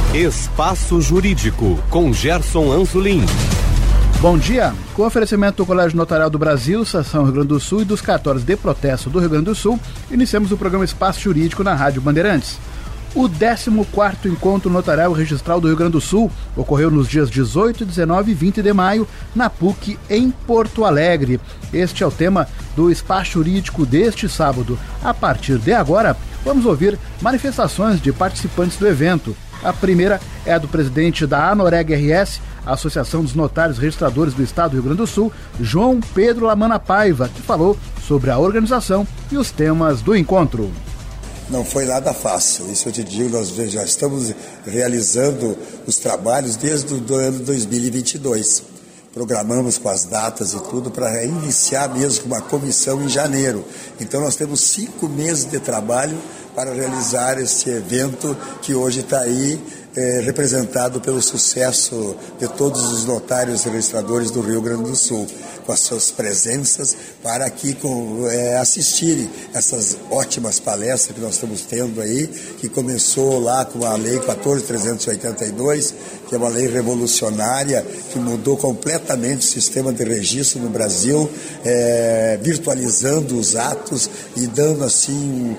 Espaço Jurídico, com Gerson Anzolin. Bom dia. Com oferecimento do Colégio Notarial do Brasil, Seção Rio Grande do Sul e dos cartórios de protesto do Rio Grande do Sul, iniciamos o programa Espaço Jurídico na Rádio Bandeirantes. O 14º Encontro Notarial Registral do Rio Grande do Sul ocorreu nos dias 18, 19 e 20 de maio, na PUC, em Porto Alegre. Este é o tema do Espaço Jurídico deste sábado. A partir de agora, vamos ouvir manifestações de participantes do evento. A primeira é a do presidente da ANOREG RS, a Associação dos Notários Registradores do Estado do Rio Grande do Sul, João Pedro Lamana Paiva, que falou sobre a organização e os temas do encontro. Não foi nada fácil, isso eu te digo, nós já estamos realizando os trabalhos desde o ano 2022. Programamos com as datas e tudo para iniciar mesmo uma comissão em janeiro. Então nós temos 5 meses de trabalho para realizar esse evento que hoje está aí representado pelo sucesso de todos os notários e registradores do Rio Grande do Sul, com as suas presenças para aqui assistirem essas ótimas palestras que nós estamos tendo aí, que começou lá com a Lei 14.382, que é uma lei revolucionária que mudou completamente o sistema de registro no Brasil, virtualizando os atos e dando assim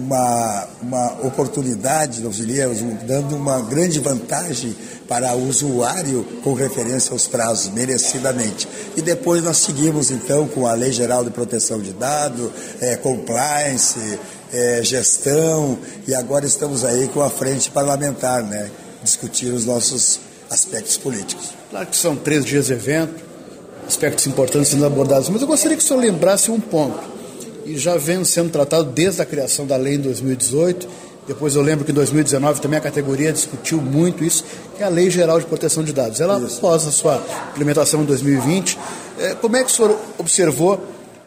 uma oportunidade, nós diríamos, dando uma grande vantagem para o usuário com referência aos prazos, merecidamente. E depois nós seguimos, então, com a Lei Geral de Proteção de Dados, compliance, gestão, e agora estamos aí com a frente parlamentar, né, discutir os nossos aspectos políticos. Claro que são 3 dias de evento, aspectos importantes sendo abordados, mas eu gostaria que o senhor lembrasse um ponto. E já vem sendo tratado desde a criação da lei em 2018, depois eu lembro que em 2019 também a categoria discutiu muito isso, que é a Lei Geral de Proteção de Dados. Ela, após a sua implementação em 2020, como é que o senhor observou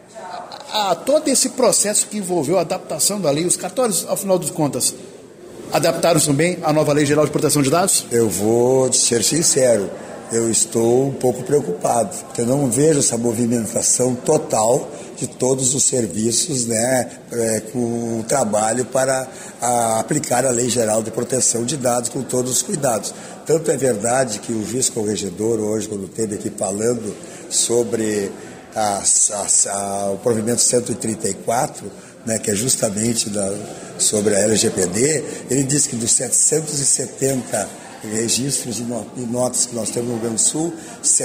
todo esse processo que envolveu a adaptação da lei? Os cartórios, ao final das contas, adaptaram-se também à nova Lei Geral de Proteção de Dados? Eu vou ser sincero, eu estou um pouco preocupado, porque eu não vejo essa movimentação total de todos os serviços, né, com o trabalho para aplicar a Lei Geral de Proteção de Dados com todos os cuidados. Tanto é verdade que o juiz corregedor hoje, quando esteve aqui falando sobre o provimento 134, né, que é justamente sobre a LGPD, ele disse que dos 770 registros e notas que nós temos no Rio Grande do Sul,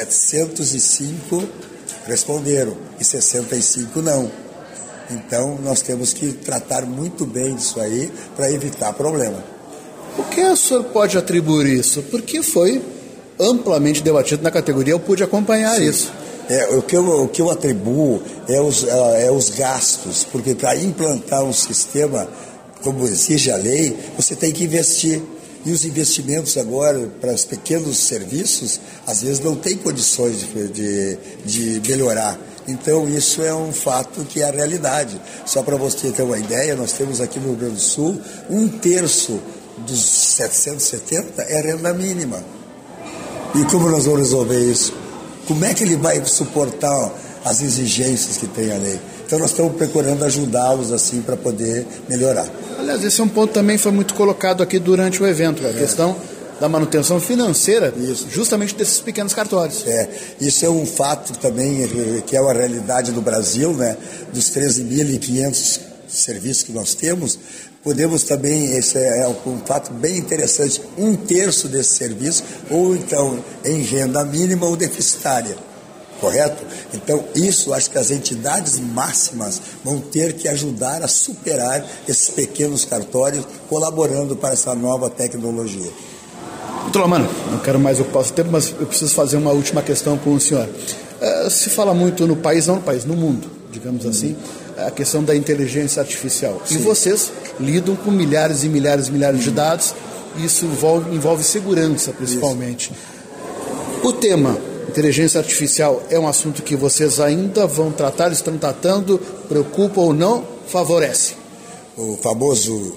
705 responderam e 65 não. Então nós temos que tratar muito bem disso aí para evitar problema. O que o senhor pode atribuir isso? Porque foi amplamente debatido na categoria, eu pude acompanhar. Sim. Isso. O que eu atribuo é os gastos, porque para implantar um sistema como exige a lei, você tem que investir. E os investimentos agora para os pequenos serviços, às vezes não tem condições de melhorar. Então isso é um fato que é a realidade. Só para você ter uma ideia, nós temos aqui no Rio Grande do Sul, 1/3 dos 770 é renda mínima. E como nós vamos resolver isso? Como é que ele vai suportar as exigências que tem a lei? Então nós estamos procurando ajudá-los assim para poder melhorar. Aliás, esse é um ponto que também foi muito colocado aqui durante o evento, a questão da manutenção financeira, justamente desses pequenos cartórios. Isso é um fato também que é uma realidade do Brasil, né? Dos 13.500 serviços que nós temos, podemos também, esse é um fato bem interessante, 1/3 desse serviço, ou então em renda mínima ou deficitária. Correto? Então, isso acho que as entidades máximas vão ter que ajudar a superar esses pequenos cartórios, colaborando para essa nova tecnologia. Doutor Lamana, não quero mais ocupar o tempo, mas eu preciso fazer uma última questão com o senhor. Se fala muito no país, não no país, no mundo, digamos assim, a questão da inteligência artificial. Sim. E vocês lidam com milhares e milhares e milhares de dados, e isso envolve segurança, principalmente. Isso. O tema inteligência artificial é um assunto que vocês ainda vão tratar, estão tratando, preocupa ou não, favorece? O famoso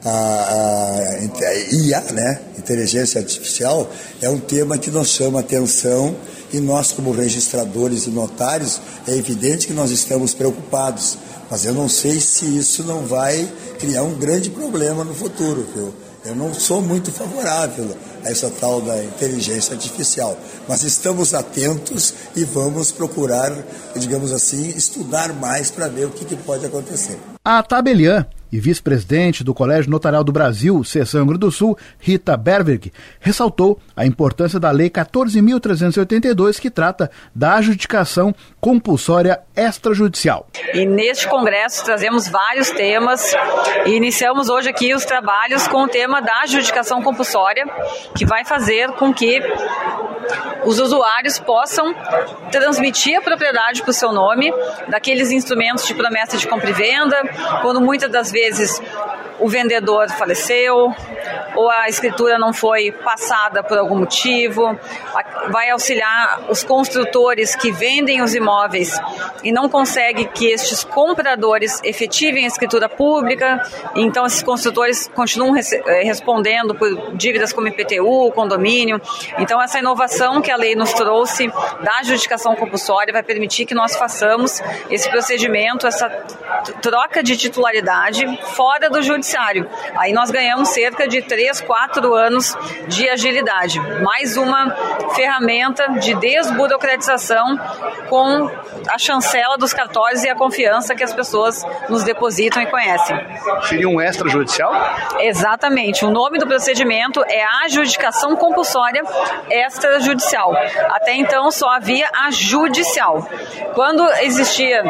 IA, né? Inteligência artificial, é um tema que nos chama a atenção e nós, como registradores e notários, é evidente que nós estamos preocupados, Mas eu não sei se isso não vai criar um grande problema no futuro. Eu não sou muito favorável a essa tal da inteligência artificial. Mas estamos atentos e vamos procurar, digamos assim, estudar mais para ver o que pode acontecer. A tabeliã e vice-presidente do Colégio Notarial do Brasil, Seção Rio Grande do Sul, Rita Berberg, ressaltou a importância da Lei 14.382, que trata da adjudicação compulsória extrajudicial. E neste congresso trazemos vários temas e iniciamos hoje aqui os trabalhos com o tema da adjudicação compulsória, que vai fazer com que os usuários possam transmitir a propriedade para o seu nome daqueles instrumentos de promessa de compra e venda, quando muitas das vezes o vendedor faleceu ou a escritura não foi passada por algum motivo. Vai auxiliar os construtores que vendem os imóveis e não conseguem que estes compradores efetivem a escritura pública. Então esses construtores continuam respondendo por dívidas como IPTU, condomínio. Então essa inovação que a lei nos trouxe da adjudicação compulsória vai permitir que nós façamos esse procedimento, essa troca de titularidade fora do judiciário. Aí nós ganhamos cerca de 3-4 anos de agilidade. Mais uma ferramenta de desburocratização com a chancela dos cartórios e a confiança que as pessoas nos depositam e conhecem. Seria um extrajudicial? Exatamente. O nome do procedimento é a adjudicação compulsória extrajudicial. Até então só havia a judicial. Quando existia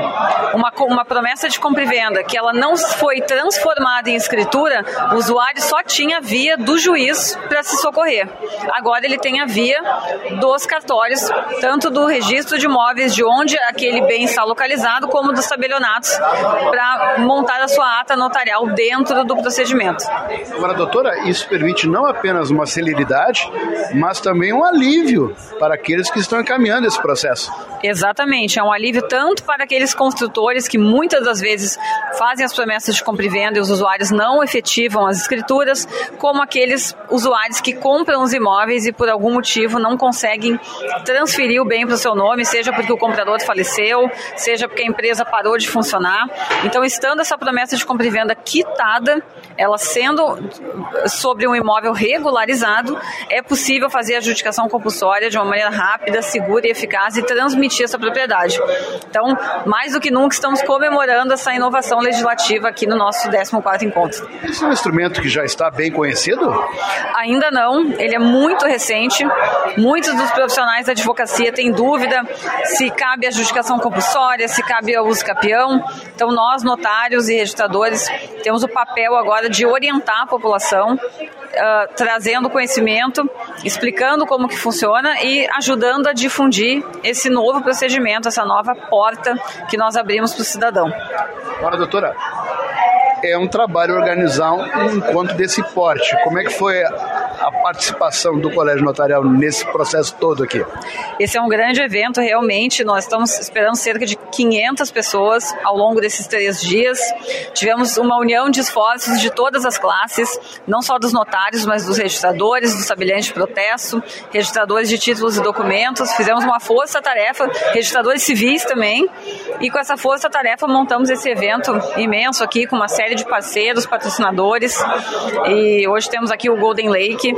uma promessa de compra e venda que ela não foi transformada em escritura, o usuário só tinha a via do juiz para se socorrer. Agora ele tem a via dos cartórios, tanto do registro de imóveis de onde aquele bem está localizado, como dos tabelionatos, para montar a sua ata notarial dentro do procedimento. Agora, doutora, isso permite não apenas uma celeridade, mas também um alívio para aqueles que estão encaminhando esse processo. Exatamente, é um alívio tanto para aqueles construtores que muitas das vezes fazem as promessas de compra e venda e os usuários não efetivam as escrituras, como aqueles usuários que compram os imóveis e por algum motivo não conseguem transferir o bem para o seu nome, seja porque o comprador faleceu, seja porque a empresa parou de funcionar. Então, estando essa promessa de compra e venda quitada, ela sendo sobre um imóvel regularizado, é possível fazer a adjudicação compulsória de uma maneira rápida, segura e eficaz e transmitir essa propriedade. Então, mais do que nunca, estamos comemorando essa inovação legislativa aqui no nosso 14º encontro. Esse é um instrumento que já está bem conhecido? Ainda não, ele é muito recente. Muitos dos profissionais da advocacia têm dúvida se cabe a adjudicação compulsória, se cabe ao uso capião. Então, nós, notários e registradores, temos o papel agora de orientar a população, trazendo conhecimento, explicando como que funciona e ajudando a difundir esse novo procedimento, essa nova porta que nós abrimos para o cidadão. Agora, doutora, é um trabalho organizar um encontro desse porte. Como é que foi a participação do Colégio Notarial nesse processo todo aqui? Esse é um grande evento, realmente. Nós estamos esperando cerca de 500 pessoas ao longo desses 3 dias. Tivemos uma união de esforços de todas as classes, não só dos notários, mas dos registradores, dos tabeliães de protesto, registradores de títulos e documentos. Fizemos uma força-tarefa, registradores civis também, e com essa força-tarefa montamos esse evento imenso aqui, com uma série de parceiros, patrocinadores, e hoje temos aqui o Golden Lake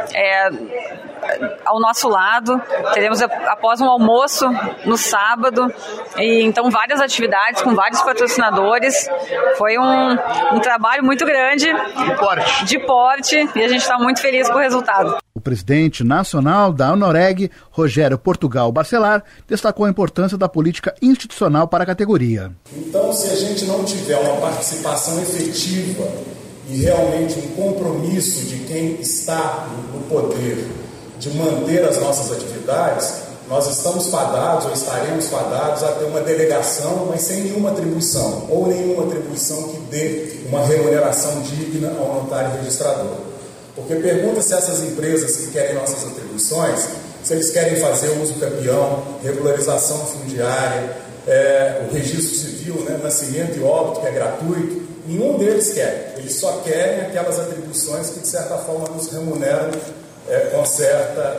ao nosso lado. Teremos após um almoço no sábado, e então várias atividades com vários patrocinadores. Foi um trabalho muito grande de porte, e a gente está muito feliz com o resultado. O presidente nacional da Unoreg, Rogério Portugal Bacelar, destacou a importância da política institucional para a categoria. Então, se a gente não tiver uma participação efetiva e realmente um compromisso de quem está no poder de manter as nossas atividades, nós estamos fadados ou estaremos fadados a ter uma delegação, mas sem nenhuma atribuição, ou nenhuma atribuição que dê uma remuneração digna ao notário registrador. Porque pergunta se essas empresas que querem nossas atribuições, se eles querem fazer o uso capião, regularização fundiária, o registro civil, nascimento e óbito, que é gratuito. Nenhum deles quer. Eles só querem aquelas atribuições que, de certa forma, nos remuneram com certa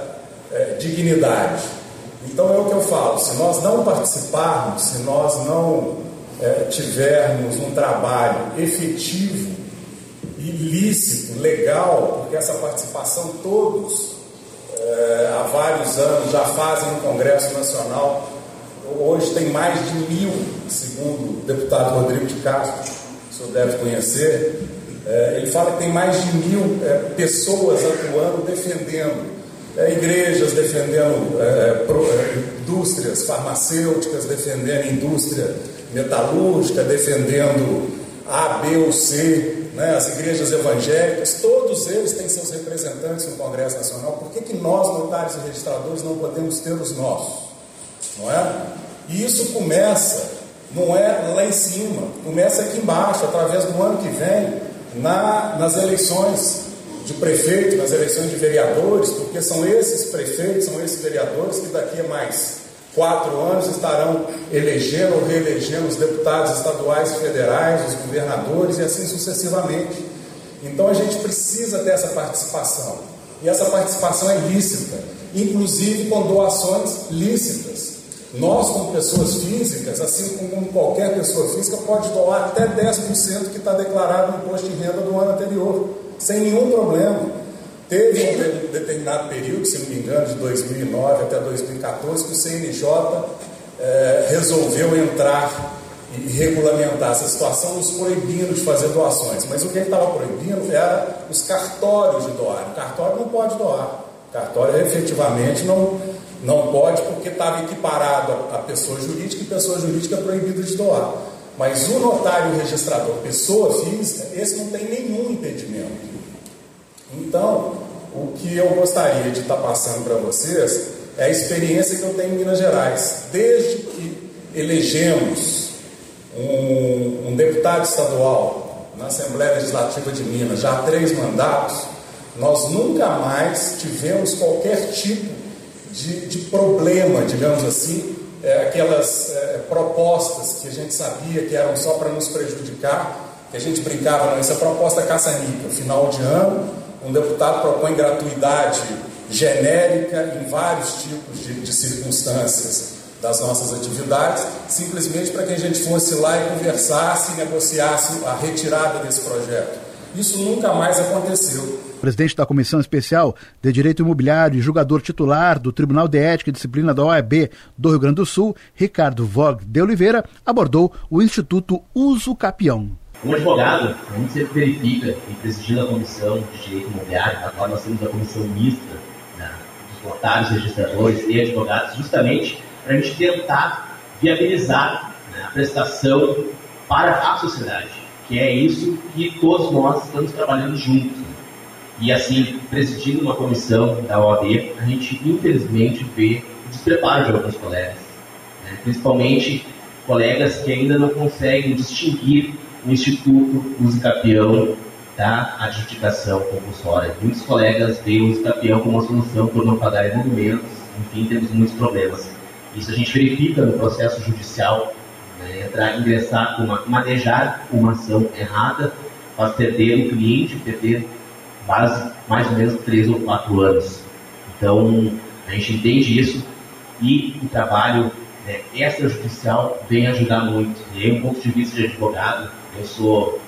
dignidade. Então, é o que eu falo. Se nós não participarmos, se nós não tivermos um trabalho efetivo, ilícito, legal, porque essa participação todos há vários anos já fazem no Congresso Nacional. Hoje tem mais de 1.000, segundo o deputado Rodrigo de Castro, o senhor deve conhecer. Ele fala que tem mais de 1.000 pessoas atuando, defendendo igrejas, defendendo indústrias farmacêuticas, defendendo indústria metalúrgica, defendendo A, B ou C, né, as igrejas evangélicas. Todos eles têm seus representantes no Congresso Nacional. Por que nós, notários e registradores, não podemos ter os nossos? Não é? E isso começa, não é lá em cima, começa aqui embaixo, através do ano que vem, nas eleições de prefeito, nas eleições de vereadores, porque são esses prefeitos, são esses vereadores que daqui a mais 4 anos estarão elegendo ou reelegendo os deputados estaduais e federais, os governadores e assim sucessivamente. Então a gente precisa ter essa participação, e essa participação é lícita, inclusive com doações lícitas. Nós, como pessoas físicas, assim como qualquer pessoa física, pode doar até 10% que está declarado no imposto de renda do ano anterior, sem nenhum problema. Teve um determinado período, se não me engano, de 2009 até 2014, que o CNJ resolveu entrar e regulamentar essa situação, nos proibindo de fazer doações. Mas o que ele estava proibindo era os cartórios de doar. O cartório não pode doar. O cartório efetivamente não pode, porque estava equiparado a pessoa jurídica, e pessoa jurídica é proibido de doar. Mas o notário e registrador, pessoa física, esse não tem nenhum impedimento. Então, o que eu gostaria de estar passando para vocês é a experiência que eu tenho em Minas Gerais. Desde que elegemos um deputado estadual na Assembleia Legislativa de Minas, já há 3 mandatos, nós nunca mais tivemos qualquer tipo de problema, digamos assim, aquelas propostas que a gente sabia que eram só para nos prejudicar, que a gente brincava, não, essa proposta caça-níquel, final de ano, um deputado propõe gratuidade genérica em vários tipos de circunstâncias das nossas atividades, simplesmente para que a gente fosse lá e conversasse e negociasse a retirada desse projeto. Isso nunca mais aconteceu. O presidente da Comissão Especial de Direito Imobiliário e julgador titular do Tribunal de Ética e Disciplina da OAB do Rio Grande do Sul, Ricardo Vogt de Oliveira, abordou o Instituto Uso Capião. Como advogado, a gente sempre verifica, e presidindo a Comissão de Direito Imobiliário, na qual nós temos a comissão mista, né, dos notários, registradores e advogados, justamente para a gente tentar viabilizar, né, a prestação para a sociedade, que é isso que todos nós estamos trabalhando juntos. Né? E assim, presidindo uma comissão da OAB, a gente infelizmente vê o despreparo de alguns colegas, né? Principalmente colegas que ainda não conseguem distinguir o Instituto Uso Capião da adjudicação compulsória. Muitos colegas veem o Uso Capião como uma solução por não pagar emolumentos, enfim, temos muitos problemas. Isso a gente verifica no processo judicial, né? Ingressar, manejar uma ação errada, faz perder o cliente, perder mais ou menos 3 ou 4 anos. Então, a gente entende isso e o trabalho extrajudicial vem ajudar muito. E aí, um ponto de vista de advogado, eu sou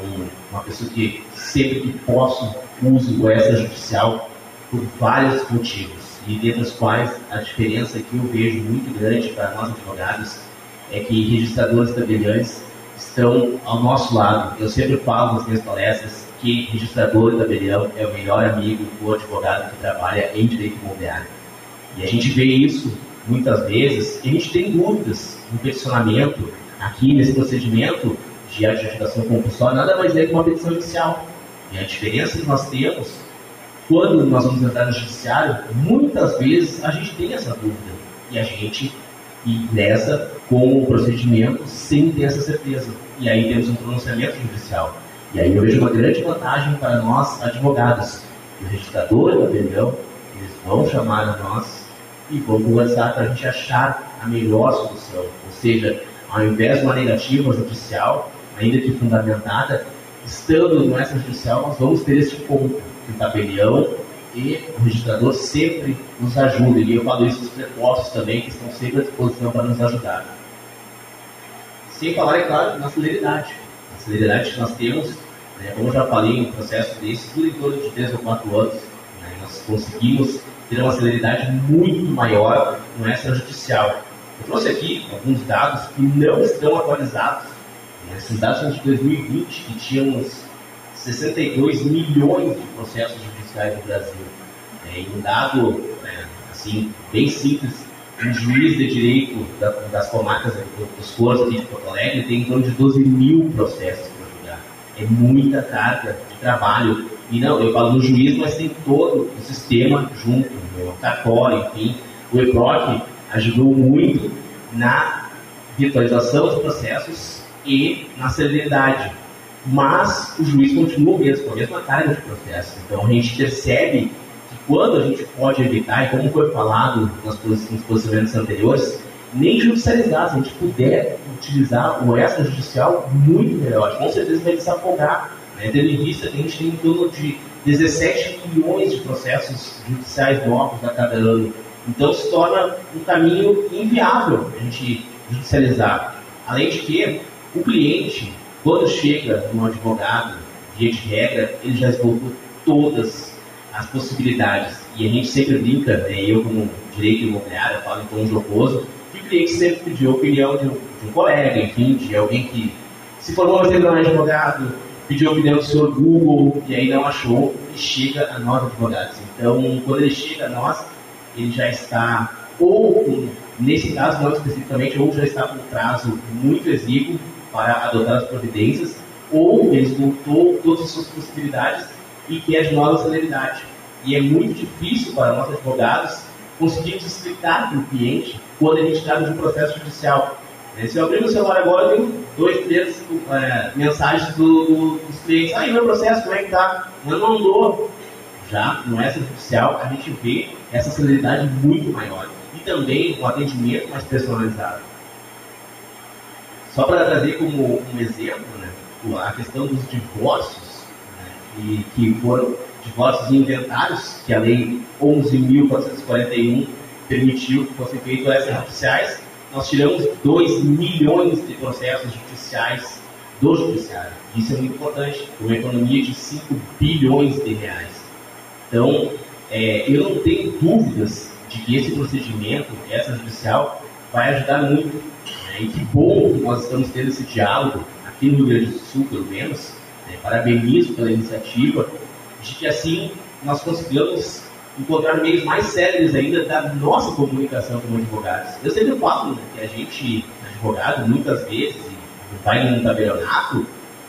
uma pessoa que sempre que posso uso o extrajudicial por vários motivos, e dentre os quais a diferença que eu vejo muito grande para nós advogados é que registradores tabeliães estão ao nosso lado. Eu sempre falo nas minhas palestras que registrador e tabelião é o melhor amigo do advogado que trabalha em direito imobiliário. E a gente vê isso muitas vezes, e a gente tem dúvidas no peticionamento, aqui nesse procedimento de adjudicação compulsória, nada mais é que uma petição inicial. E a diferença que nós temos, quando nós vamos entrar no judiciário, muitas vezes a gente tem essa dúvida, e a gente ingressa com o procedimento sem ter essa certeza. E aí temos um pronunciamento judicial. E aí eu vejo uma grande vantagem para nós, advogados. O registrador e o tabelião, eles vão chamar a nós e vão conversar para a gente achar a melhor solução. Ou seja, ao invés de uma negativa judicial, ainda que fundamentada, estando no extrajudicial, nós vamos ter esse ponto. O tabelião e o registrador sempre nos ajudam. E eu falo isso dos prepostos também, que estão sempre à disposição para nos ajudar. Sem falar, é claro, na celeridade. A celeridade que nós temos, né, como eu já falei, um processo desse, tudo em torno de 3 ou 4 anos, né, nós conseguimos ter uma celeridade muito maior no extrajudicial. Eu trouxe aqui alguns dados que não estão atualizados. Esses dados são de 2020, que tínhamos 62 milhões de processos judiciais no Brasil. E um dado, assim, bem simples, um juiz de direito das comarcas dos Coros aqui de Porto Alegre tem em torno de 12 mil processos para julgar. É muita carga de trabalho. E não, eu falo no juiz, mas tem todo o sistema junto, o cartório, enfim. O EPROC ajudou muito na virtualização dos processos e na celeridade. Mas o juiz continua mesmo, com a mesma carga de processo. Então a gente percebe que quando a gente pode evitar, e como foi falado nos posicionamentos anteriores, nem judicializar, se a gente puder utilizar o extrajudicial, muito melhor. Com certeza vai desafogar, né? Tendo em vista que a gente tem em torno de 17 milhões de processos judiciais novos a cada ano. Então se torna um caminho inviável a gente judicializar. Além de que o cliente, quando chega no advogado, via de regra, ele já esgotou todas as possibilidades. E a gente sempre brinca, eu como direito imobiliário, falo em tom jocoso, que o cliente sempre pediu a opinião de um colega, enfim, de alguém que se formou mas ainda não é advogado, pediu a opinião do senhor Google e aí não achou e chega a nós advogados. Então, quando ele chega a nós, ele já está, ou nesse caso não especificamente, ou já está com um prazo muito exíguo para adotar as providências, ou ele esgotou todas as suas possibilidades e quer de nova celeridade. E é muito difícil para nós advogados conseguirmos explicar para o cliente quando a gente trata de um processo judicial. Se eu abrir meu celular agora, eu tenho 2, 3 mensagens dos clientes. Aí, meu processo, como é que está? Eu não andou. Já no extrajudicial, a gente vê essa celeridade muito maior. E também um atendimento mais personalizado. Só para trazer como um exemplo, né, a questão dos divórcios, né, e que foram divórcios inventários, que a Lei 11.441 permitiu que fossem feitos extrajudiciais, nós tiramos 2 milhões de processos judiciais do judiciário. Isso é muito importante, uma economia de 5 bilhões de reais. Então, eu não tenho dúvidas de que esse procedimento extrajudicial vai ajudar muito. Né? E que bom que nós estamos tendo esse diálogo aqui no Rio Grande do Sul, pelo menos. Parabenizo pela iniciativa, de que assim nós consigamos encontrar meios mais sérios ainda da nossa comunicação como advogados. Eu sempre falo, né, que a gente, advogado, muitas vezes vai num tabelionato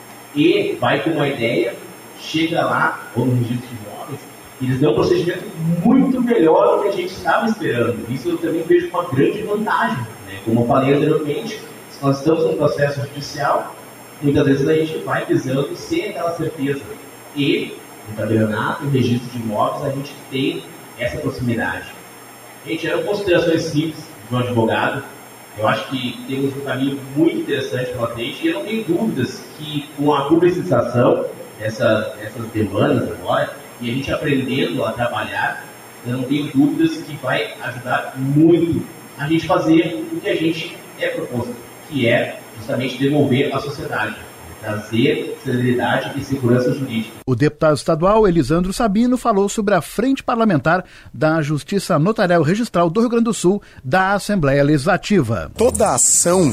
e vai com uma ideia, chega lá, ou no registro de imóveis, e eles dão um procedimento muito melhor do que a gente estava esperando. Isso eu também vejo uma grande vantagem. Né? Como eu falei anteriormente, se nós estamos num processo judicial, muitas vezes a gente vai pisando sem aquela certeza. E no tabelionato, no registro de imóveis, a gente tem essa proximidade. Gente, eram considerações simples de um advogado. Eu acho que temos um caminho muito interessante pela frente e eu não tenho dúvidas que com a publicização dessas demandas agora e a gente aprendendo a trabalhar, eu não tenho dúvidas que vai ajudar muito a gente fazer o que a gente é proposto, que é justamente devolver à sociedade, trazer celeridade e segurança jurídica. O deputado estadual Elisandro Sabino falou sobre a Frente Parlamentar da Justiça Notarial Registral do Rio Grande do Sul da Assembleia Legislativa. Toda a ação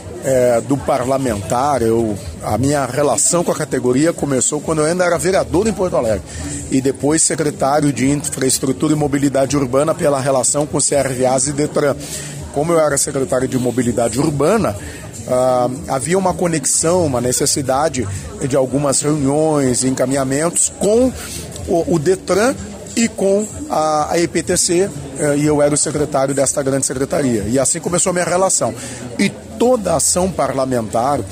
do parlamentar, a minha relação com a categoria começou quando eu ainda era vereador em Porto Alegre e depois secretário de Infraestrutura e Mobilidade Urbana pela relação com CRVAs e Detran. Como eu era secretário de Mobilidade Urbana, havia uma conexão, uma necessidade de algumas reuniões, encaminhamentos com o Detran e com a EPTC, e eu era o secretário desta grande secretaria. E assim começou a minha relação. E toda ação parlamentar,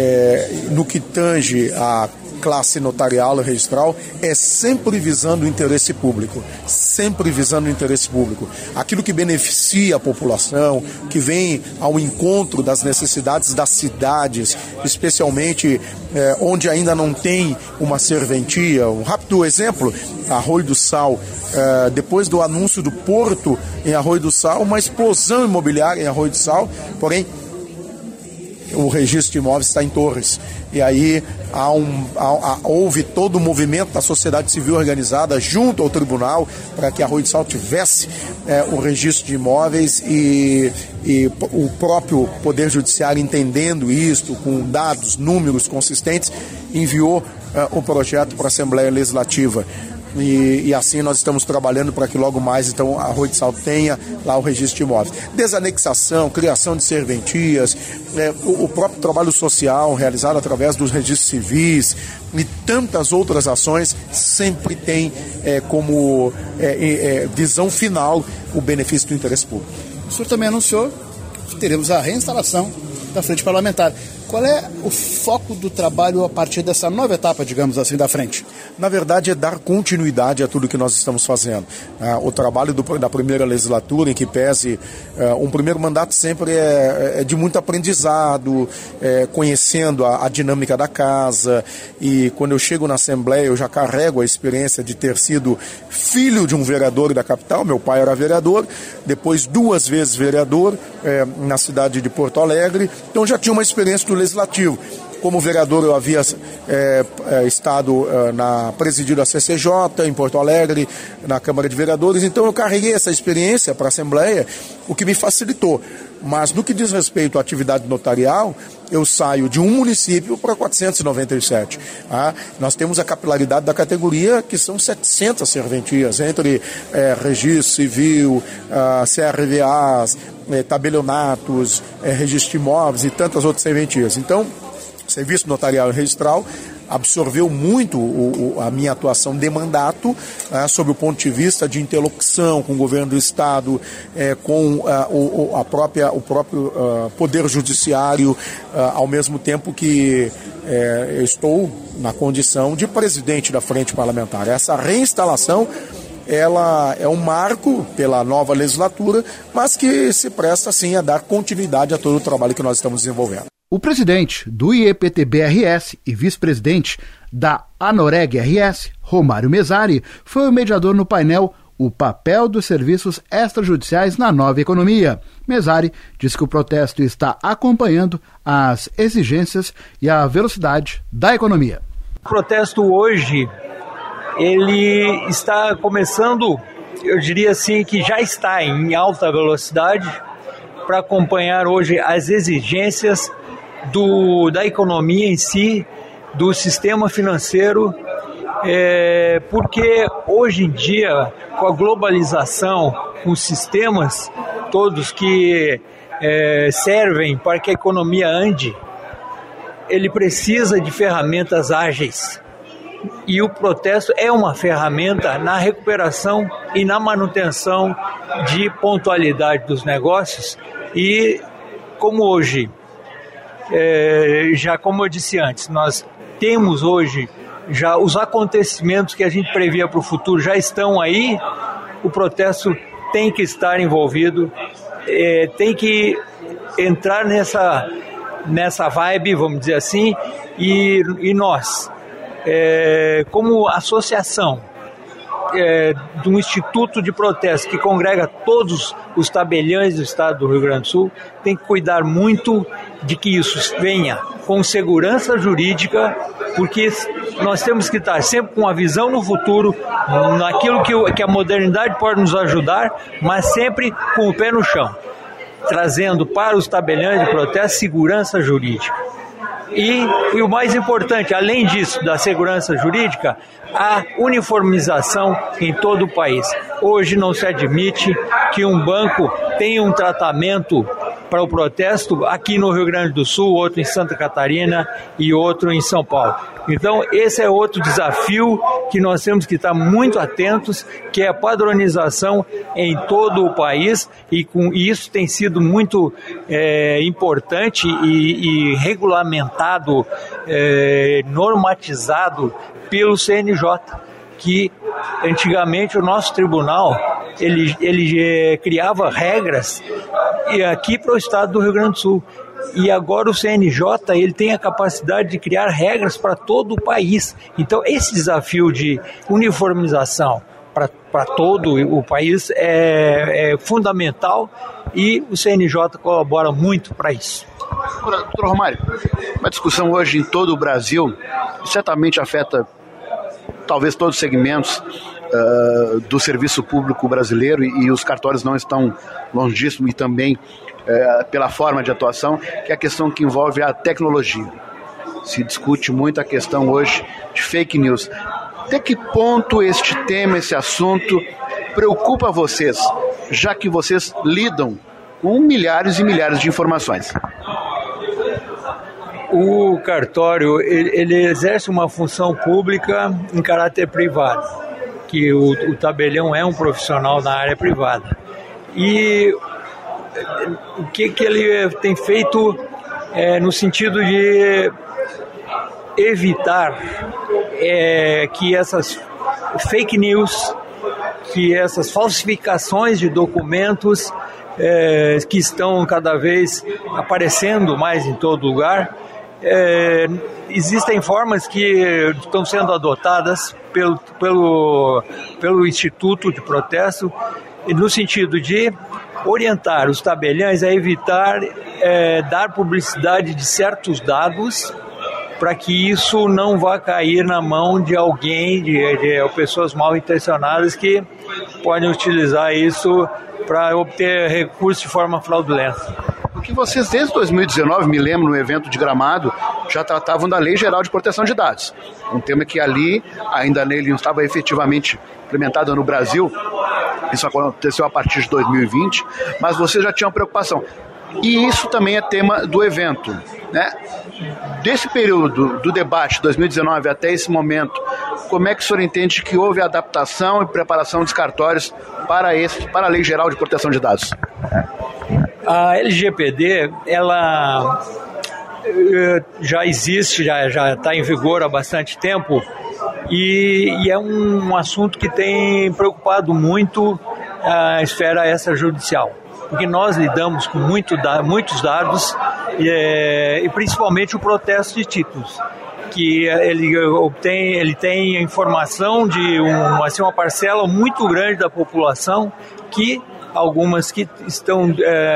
no que tange a classe notarial e registral, é sempre visando o interesse público, sempre visando o interesse público. Aquilo que beneficia a população, que vem ao encontro das necessidades das cidades, especialmente onde ainda não tem uma serventia. Um rápido exemplo, Arroio do Sal. Depois do anúncio do porto em Arroio do Sal, uma explosão imobiliária em Arroio do Sal, porém o registro de imóveis está em Torres. E aí houve todo o movimento da sociedade civil organizada junto ao tribunal para que Arroio do Sal tivesse o registro de imóveis e o próprio Poder Judiciário, entendendo isto, com dados, números consistentes, enviou o projeto para a Assembleia Legislativa. E assim nós estamos trabalhando para que logo mais então Arroio do Sal tenha lá o registro de imóveis. Desanexação, criação de serventias, o próprio trabalho social realizado através dos registros civis e tantas outras ações sempre tem como visão final o benefício do interesse público. O senhor também anunciou que teremos a reinstalação da Frente Parlamentar. Qual é o foco do trabalho a partir dessa nova etapa, digamos assim, da frente? Na verdade, é dar continuidade a tudo que nós estamos fazendo. O trabalho da primeira legislatura, em que pese um primeiro mandato sempre é de muito aprendizado, conhecendo a dinâmica da casa, e quando eu chego na Assembleia eu já carrego a experiência de ter sido filho de um vereador da capital. Meu pai era vereador, depois 2 vezes vereador na cidade de Porto Alegre, então já tinha uma experiência do legislativo. Como vereador eu havia estado presidido a CCJ em Porto Alegre, na Câmara de Vereadores, então eu carreguei essa experiência para a Assembleia, o que me facilitou. Mas no que diz respeito à atividade notarial, eu saio de um município para 497. Nós temos a capilaridade da categoria, que são 700 serventias, entre registro civil, CRVAs, tabelionatos, registro de imóveis e tantas outras serventias. Então, o serviço notarial e registral absorveu muito a minha atuação de mandato, sob o ponto de vista de interlocução com o governo do Estado, com o próprio Poder Judiciário, ao mesmo tempo que eu estou na condição de presidente da Frente Parlamentar. Essa reinstalação ela é um marco pela nova legislatura, mas que se presta, sim, a dar continuidade a todo o trabalho que nós estamos desenvolvendo. O presidente do IEPTB-RS e vice-presidente da ANOREG-RS, Romário Mesari, foi o mediador no painel O Papel dos Serviços Extrajudiciais na Nova Economia. Mesari disse que o protesto está acompanhando as exigências e a velocidade da economia. O protesto hoje, ele está começando, eu diria assim, que já está em alta velocidade para acompanhar hoje as exigências da economia em si, do sistema financeiro, porque hoje em dia, com a globalização, com os sistemas todos que servem para que a economia ande, ele precisa de ferramentas ágeis. E o protesto é uma ferramenta na recuperação e na manutenção de pontualidade dos negócios. E como hoje, já como eu disse antes, nós temos hoje já os acontecimentos que a gente previa para o futuro já estão aí, o protesto tem que estar envolvido, tem que entrar nessa vibe, vamos dizer assim, e nós, como associação de um instituto de protesto que congrega todos os tabeliães do estado do Rio Grande do Sul, tem que cuidar muito de que isso venha com segurança jurídica, porque nós temos que estar sempre com a visão no futuro, naquilo que a modernidade pode nos ajudar, mas sempre com o pé no chão, trazendo para os tabeliães de protesto segurança jurídica. E o mais importante, além disso, da segurança jurídica, a uniformização em todo o país. Hoje não se admite que um banco tenha um tratamento para o protesto aqui no Rio Grande do Sul, outro em Santa Catarina e outro em São Paulo. Então, esse é outro desafio que nós temos que estar muito atentos, que é a padronização em todo o país, e isso tem sido muito importante e regulamentado, normatizado pelo CNJ, que antigamente o nosso tribunal ele criava regras aqui para o estado do Rio Grande do Sul. E agora o CNJ ele tem a capacidade de criar regras para todo o país. Então esse desafio de uniformização para todo o país é fundamental, e o CNJ colabora muito para isso. Doutor Romário, uma discussão hoje em todo o Brasil, certamente afeta talvez todos os segmentos do serviço público brasileiro, e os cartórios não estão longe disso, e também pela forma de atuação, que é a questão que envolve a tecnologia. Se discute muito a questão hoje de fake news. Até que ponto este tema, esse assunto, preocupa vocês, já que vocês lidam com milhares e milhares de informações? O cartório, ele exerce uma função pública em caráter privado, que o tabelião é um profissional na área privada. E o que ele tem feito no sentido de evitar que essas fake news, que essas falsificações de documentos que estão cada vez aparecendo mais em todo lugar, existem formas que estão sendo adotadas pelo Instituto de Protesto, no sentido de orientar os tabeliães a evitar dar publicidade de certos dados, para que isso não vá cair na mão de alguém, de pessoas mal intencionadas que podem utilizar isso para obter recursos de forma fraudulenta. Porque vocês, desde 2019, me lembro, no evento de Gramado, já tratavam da Lei Geral de Proteção de Dados. Um tema que ali, ainda nele não estava efetivamente implementado no Brasil. Isso aconteceu a partir de 2020, mas vocês já tinham preocupação. E isso também é tema do evento, né? Desse período do debate, 2019 até esse momento, como é que o senhor entende que houve adaptação e preparação dos cartórios para a Lei Geral de Proteção de Dados? A LGPD, ela já existe, já está em vigor há bastante tempo, e é um assunto que tem preocupado muito a esfera extrajudicial, porque nós lidamos com muitos dados, e principalmente o protesto de títulos, que ele tem a informação de uma parcela muito grande da população, que algumas que estão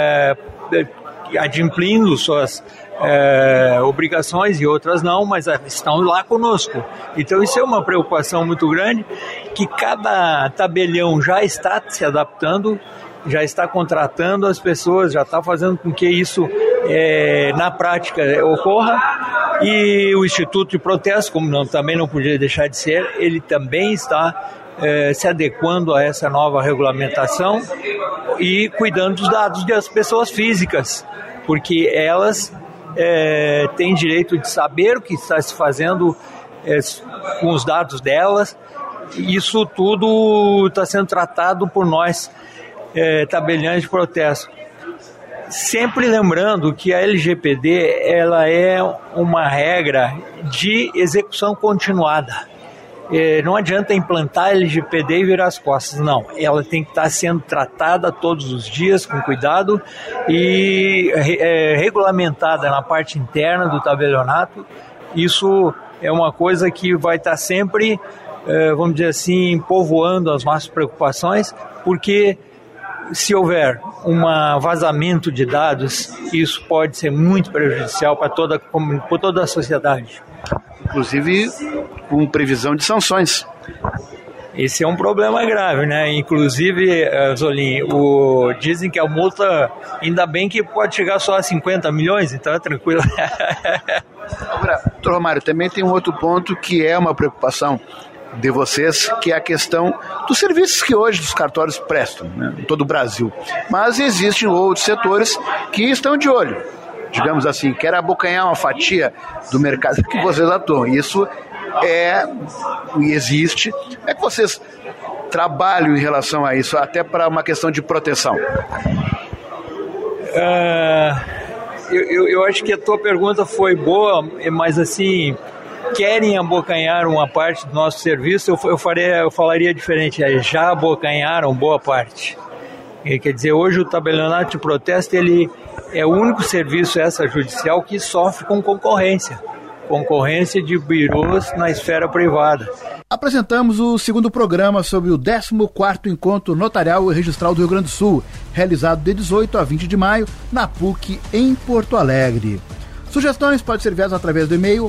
adimplindo suas obrigações e outras não, mas estão lá conosco. Então isso é uma preocupação muito grande, que cada tabelião já está se adaptando, já está contratando as pessoas, já está fazendo com que isso na prática ocorra, e o Instituto de Protesto, como também não podia deixar de ser, ele também está se adequando a essa nova regulamentação e cuidando dos dados das pessoas físicas, porque elas têm direito de saber o que está se fazendo com os dados delas. Isso tudo está sendo tratado por nós, tabeliães de protesto. Sempre lembrando que a LGPD ela é uma regra de execução continuada. Não adianta implantar a LGPD e virar as costas, não. Ela tem que estar sendo tratada todos os dias com cuidado e regulamentada na parte interna do tabelionato. Isso é uma coisa que vai estar sempre, vamos dizer assim, povoando as nossas preocupações, porque se houver um vazamento de dados, isso pode ser muito prejudicial para toda a sociedade. Inclusive com previsão de sanções. Esse é um problema grave, né? Inclusive, Zolim, dizem que a multa, ainda bem que pode chegar só a 50 milhões, então é tranquilo. Agora, doutor Romário, também tem um outro ponto que é uma preocupação de vocês, que é a questão dos serviços que hoje os cartórios prestam, né, em todo o Brasil. Mas existem outros setores que estão de olho, digamos assim, querem abocanhar uma fatia do mercado que vocês atuam. Isso e existe. Como é que vocês trabalham em relação a isso, até para uma questão de proteção? Eu acho que a tua pergunta foi boa, mas assim, querem abocanhar uma parte do nosso serviço, eu falaria diferente, já abocanharam boa parte. Quer dizer, hoje o tabelionato de protesto ele é o único serviço extrajudicial que sofre com concorrência de birôs na esfera privada. Apresentamos o segundo programa sobre o 14º Encontro Notarial e Registral do Rio Grande do Sul, realizado de 18 a 20 de maio na PUC em Porto Alegre. Sugestões podem ser enviadas através do e-mail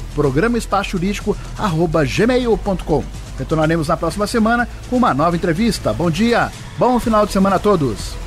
programaespaçojurídico@gmail.com. Retornaremos na próxima semana com uma nova entrevista. Bom dia, bom final de semana a todos.